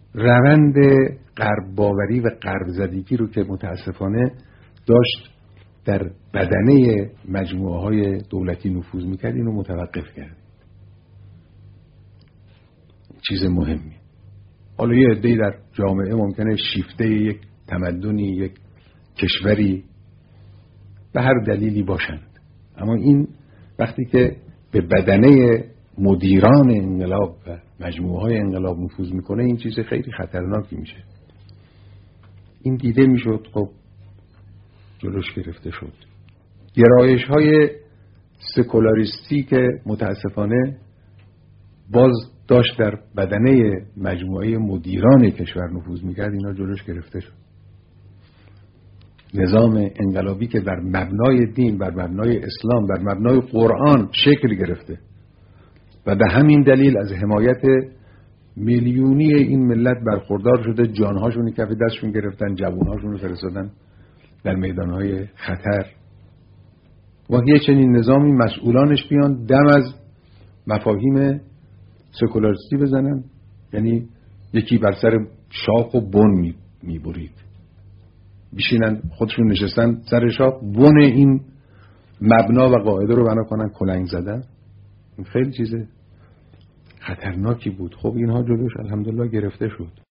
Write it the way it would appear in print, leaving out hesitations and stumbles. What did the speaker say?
روند غرب باوری و غرب زدگی رو که متاسفانه داشت در بدنه مجموعه های دولتی نفوذ میکرد، اینو متوقف کرد. چیز مهمی. حالا یه عده‌ای در جامعه ممکنه شیفته یک تمدنی، یک کشوری به هر دلیلی باشند، اما این وقتی که به بدنه مدیران انقلاب و مجموعه های انقلاب نفوذ میکنه، این چیز خیلی خطرناکی میشه. این دیده میشد، خب جلوش گرفته شد. گرایش های سکولاریستی که متاسفانه باز داشت در بدنه مجموعه مدیران کشور نفوذ میکرد، اینا جلوش گرفته شد. نظام انقلابی که بر مبنای دین، بر مبنای اسلام، بر مبنای قرآن شکل گرفته و به همین دلیل از حمایت میلیونی این ملت برخوردار شده، جانهاشون کف دستشون گرفتن، جوانهاشون رو فرستادن در میدانهای خطر. و یه چنین نظامی مسئولانش بیان دم از مفاهیم سکولاریستی بزنن، یعنی یکی بر سر شاخ و بن میبرید، بشینن خودشون نشستن سر شاخ، بن این مبنا و قاعده رو بنا کنن کلنگ زدن. این خیلی چیز خطرناکی بود. خب اینها جلوش الحمدلله گرفته شد.